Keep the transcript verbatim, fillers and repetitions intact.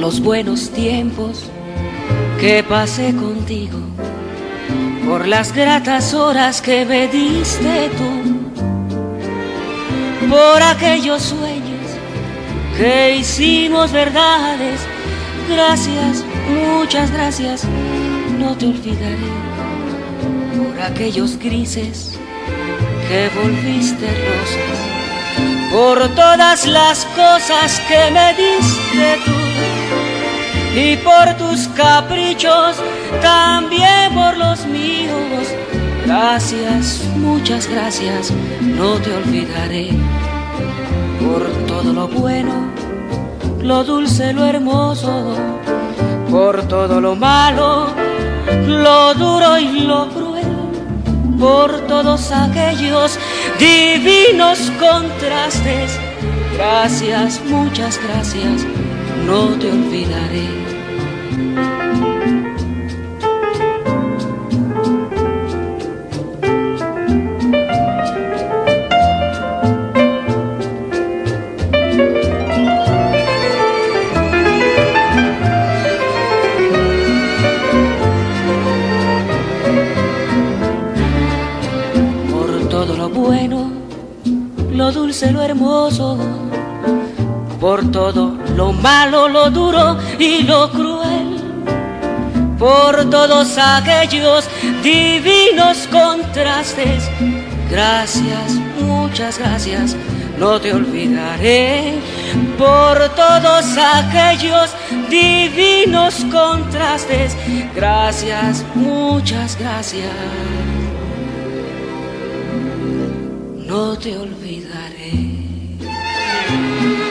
los buenos tiempos que pasé contigo, por las gratas horas que me diste tú, por aquellos sueños que hicimos verdades. Gracias, muchas gracias, no te olvidaré. Por aquellos grises que volviste rosas, por todas las cosas que me diste tú, y por tus caprichos, también por los míos. Gracias, muchas gracias, no te olvidaré. Por todo lo bueno, lo dulce, lo hermoso, por todo lo malo, lo duro y lo cruel, por todos aquellos divinos contrastes. Gracias, muchas gracias, no te olvidaré. Bueno, lo dulce, lo hermoso, por todo lo malo, lo duro y lo cruel, por todos aquellos divinos contrastes. Gracias, muchas gracias, no te olvidaré. Por todos aquellos divinos contrastes. Gracias, muchas gracias, no te olvidaré.